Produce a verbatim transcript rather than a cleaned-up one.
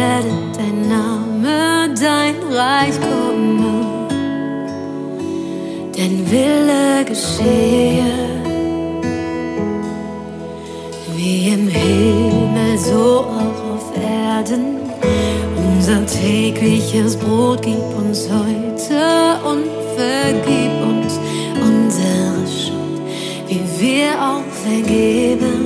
werde dein Name, dein Reich komme, dein Wille geschehe, wie im Himmel, so auch auf Erden. Unser tägliches Brot gib uns heute und vergib uns unsere Schuld, wie wir auch vergeben